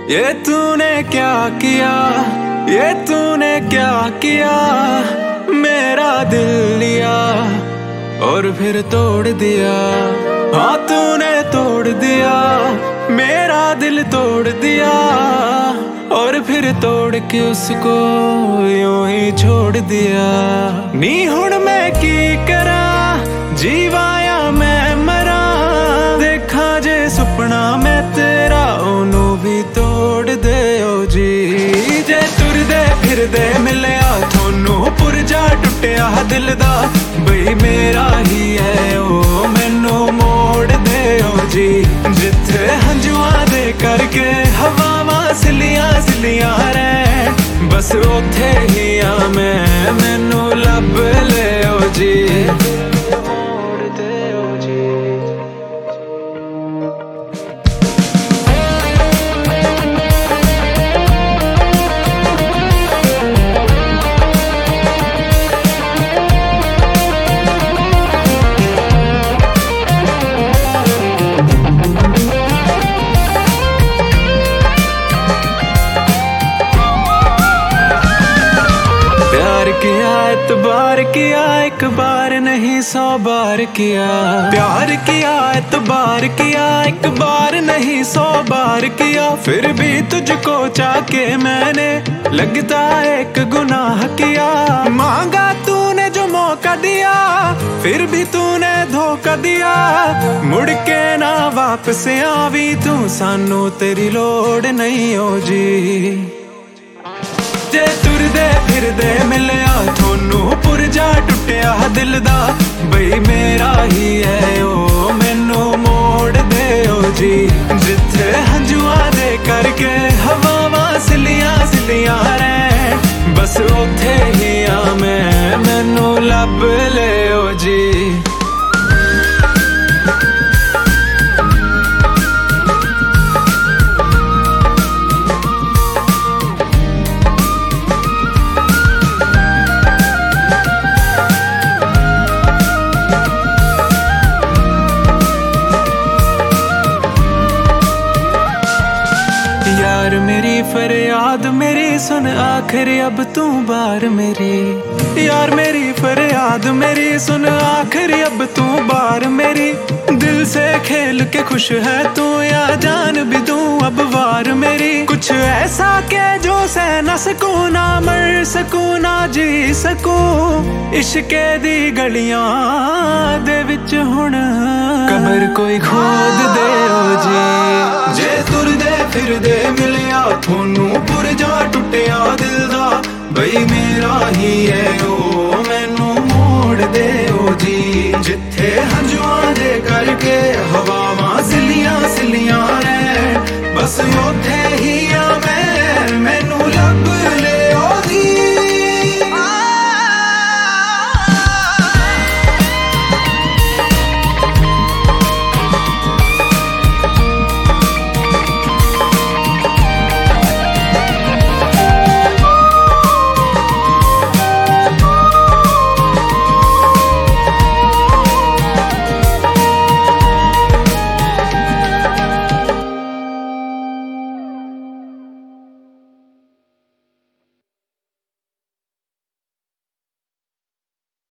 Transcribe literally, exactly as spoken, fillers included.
ये तूने क्या किया, ये तूने क्या किया, मेरा दिल लिया और फिर तोड़ दिया। हाँ तूने तोड़ दिया, मेरा दिल तोड़ दिया और फिर तोड़ के उसको यूं ही छोड़ दिया। नी हुण मैं की करा, जीवाया मैं मरा, देखा जे सुपना मैं तेरा ओनू भी तोड़ दे ओ जी। जे तुरदे फिरदे मिलिया थोनू पुरजा टुटिया दिल दा, बई मेरा ही है ओ मैनू मोड़ दे ओ जी। जिथे हंजुआ दे करके हवावां सिलियां सिलियां रैन, बस उथे ही आ मैं, मैनू लब ले ओ जी। किया एतबार किया, एक बार नहीं सौ बार किया। प्यार किया एतबार किया, एक बार नहीं सौ बार किया। फिर भी तुझको चाके मैंने लगता एक गुनाह किया। मांगा तूने जो मौका दिया, फिर भी तूने धोखा दिया। मुड़ के ना वापस आवी तू, सानू तेरी लोड़ नहीं हो जी। जे तुरदे फिरदे मिलिया थोनू पुरजा टुटिया दिल दा, बई मेरा ही है ओ मैनू मोड़ दे ओ जी। जिथे हंजुआ दे करके हवावां सिलियां सिलियां रैन, बस उथे ही आ मैं, मैनू लब ले ओ जी। यार मेरी फरियाद मेरी सुन आखिर अब तू बार मेरी। यार मेरी फरियाद मेरी सुन आखिर अब तू बार मेरी। दिल से खेल के खुश है तू, या जान भी दूं अब वार मेरी। कुछ ऐसा के जो सह न सकूं, ना मर सकूं ना जी सकूं। इश्के दी गलियां दे विच हुण कबर कोई खोद दे ओ जी। जे तुरदे फिरदे मिलिया थोनू पुरजा टुटिया दिल दा, बई मेरा ही है ओ मैनू मोड़ दे ओ जी। जिथे हंजुआ दे करके हवावां सिलियां सिलियां रैन, बस उथे